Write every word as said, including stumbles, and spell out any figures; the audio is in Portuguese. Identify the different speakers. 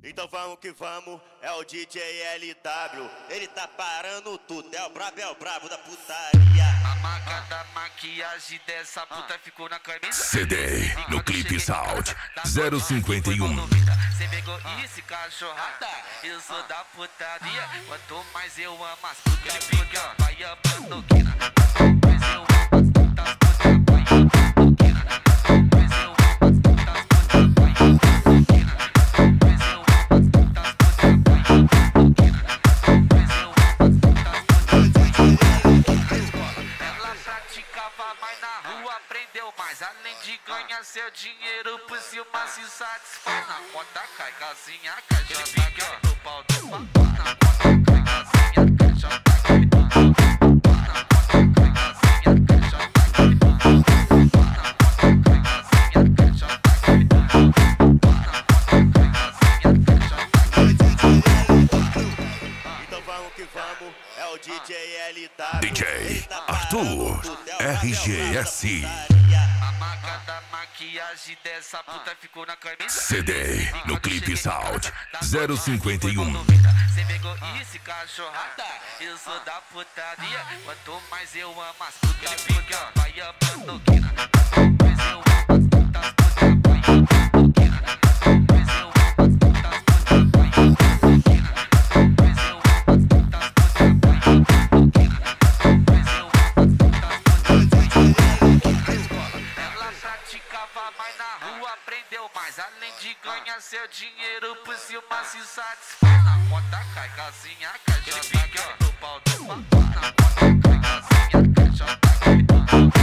Speaker 1: Então vamos que vamos, é o D J L W. Ele tá parando tudo, é o brabo, é o brabo da putaria.
Speaker 2: A marca da maquiagem dessa puta ficou na camisa.
Speaker 3: C D no Clipe Sound zero cinquenta e um.
Speaker 2: Cê pegou isso, cachorrada, eu sou da putaria. Quanto mais eu amo as putas, fica vai amando quina. Mais eu amo as putas, putas vai amando quina. Mais eu amo as putas, putas vai amando quina. Mais eu amo as putas, putas vai amando quina. Mais eu amo as putas, putas vai amando quina. Ela praticava mais na rua, aprendeu mais. Além de ganhar seu dinheiro, por cima se satisfaz. Na conta cai, casinha cai, já tá cai no pau do papai. Na conta cai, casinha cai, já tá cai. Na conta cai, casinha cai, já tá cai. Na conta cai, casinha cai, já tá cai. Na conta cai, casinha cai, já tá cai.
Speaker 1: Então vamos que vamos, é o D J L W.
Speaker 3: D J Arthur R G S.
Speaker 2: A marca da maquiagem dessa puta ficou na camisa.
Speaker 3: C D no Clipe Sound zero cinquenta e um.
Speaker 2: Cê pegou isso, cachorrada, eu sou da putaria. Quanto mais eu amo as putas, fica vai amando quina. Mais eu amo as putas, putas vai amando quina. Mais eu amo as putas, putas vai amando quina. Mais eu amo as putas, putas vai amando quina. Mais eu amo as putas, putas vai amando quina. Ela praticava mais na rua, aprendeu mais. Além de ganhar seu dinheiro, por cima se satisfaz. Na conta cai, casinha cai, já tá cai no pau do papai. Na conta cai, casinha cai, já tá cai.